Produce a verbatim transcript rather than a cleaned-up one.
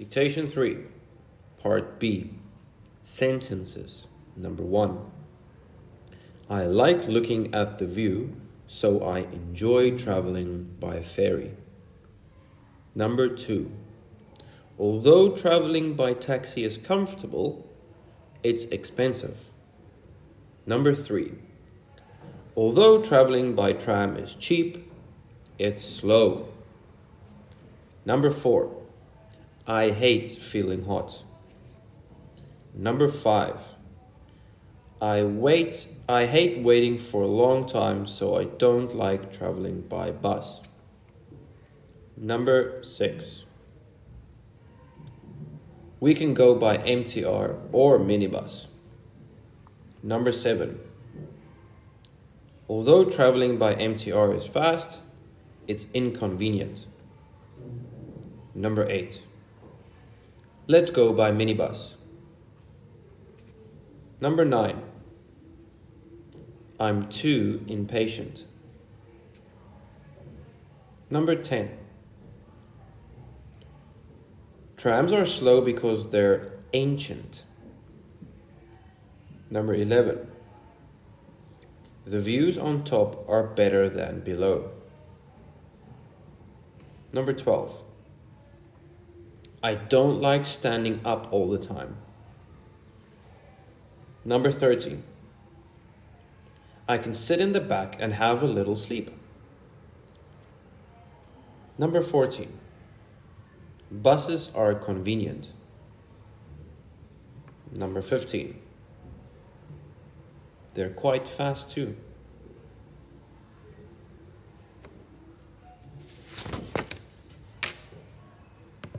Dictation three, Part B. Sentences. Number one. I like looking at the view, so I enjoy traveling by ferry. Number two. Although traveling by taxi is comfortable, it's expensive. Number three. Although traveling by tram is cheap, it's slow. Number four. I hate feeling hot. Number five. I wait. I hate waiting for a long time, so I don't like traveling by bus. Number six. We can go by M T R or minibus. Number seven. Although traveling by M T R is fast, it's inconvenient. Number eight. Let's go by minibus. Number nine. I'm too impatient. Number ten. Trams are slow because they're ancient. Number eleven. The views on top are better than below. Number twelve. I don't like standing up all the time. Number thirteen. I can sit in the back and have a little sleep. Number fourteen. Buses are convenient. Number fifteen. They're quite fast too.